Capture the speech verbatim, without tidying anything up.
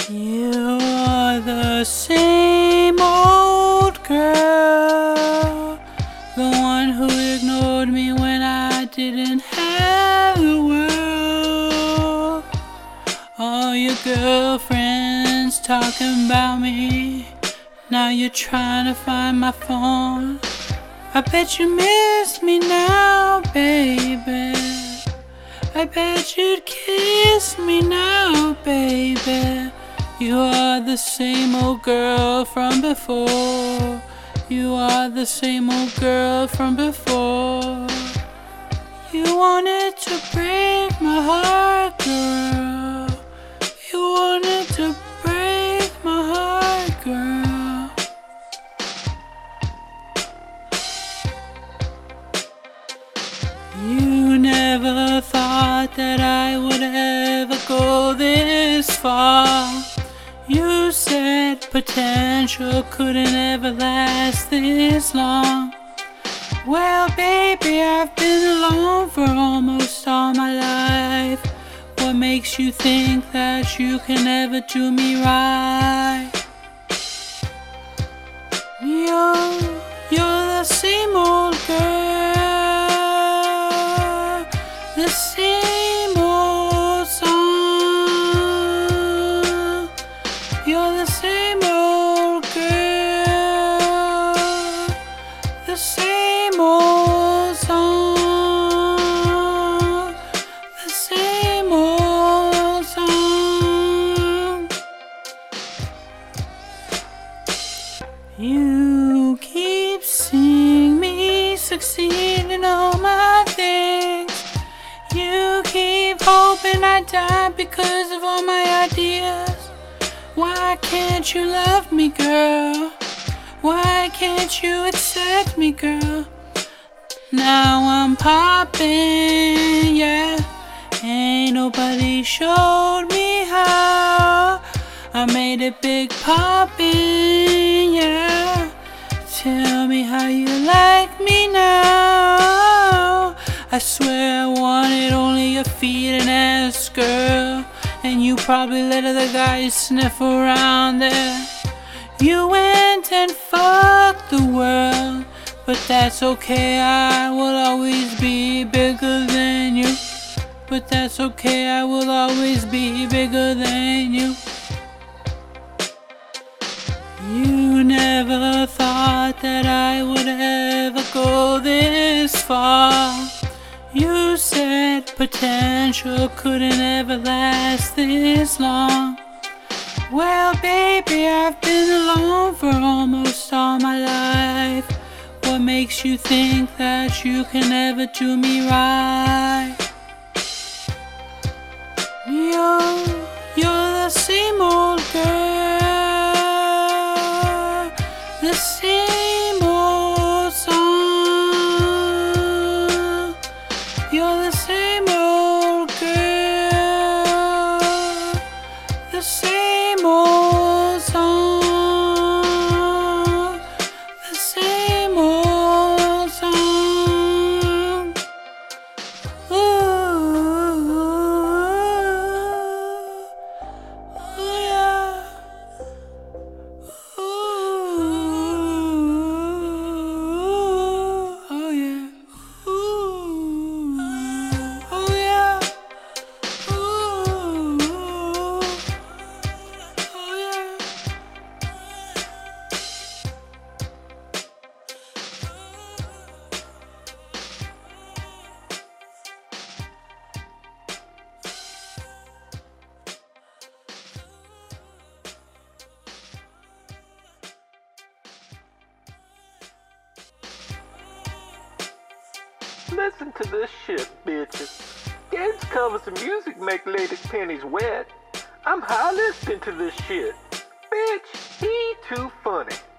You are the same old girl, the one who ignored me when I didn't have the world. All your girlfriends talking about me, now you're trying to find my phone. I bet you miss me now, baby. I bet you'd kiss me now, baby. You are the same old girl from before. You are the same old girl from before. You wanted to break my heart, girl. You wanted to break my heart, girl. You never thought that I would ever go this far. You said potential couldn't ever last this long. Well, baby, I've been alone for almost all my life. What makes you think that you can ever do me right? You're, you're the same old girl, the same old song. You're the same old girl, the same old song, the same old song. You keep seeing me succeed in all my things. You keep hoping I die because of all my ideas. Why can't you love me, girl? Why can't you accept me, girl? Now I'm popping, yeah. Ain't nobody showed me how. I made it big popping, yeah. Tell me how you like me now. I swear I wanted only your feet and ass, girl. And you probably let other guys sniff around there. You went and fucked the world, but that's okay, I will always be bigger than you. But that's okay, I will always be bigger than you. You never thought that I would ever go this far. You said potential couldn't ever last this long. Well, baby, I've been alone for almost all my life. What makes you think that you can ever do me right? You're, you're the same old girl, the same old song. You're the same old girl, the same old song, the same old song. Ooh, ooh yeah. Ooh, oh yeah. Ooh, oh yeah. Ooh, oh yeah. Listen to this shit, bitches. Dance covers and music make ladies' panties wet. I'm high listening to this shit. Bitch, he too funny.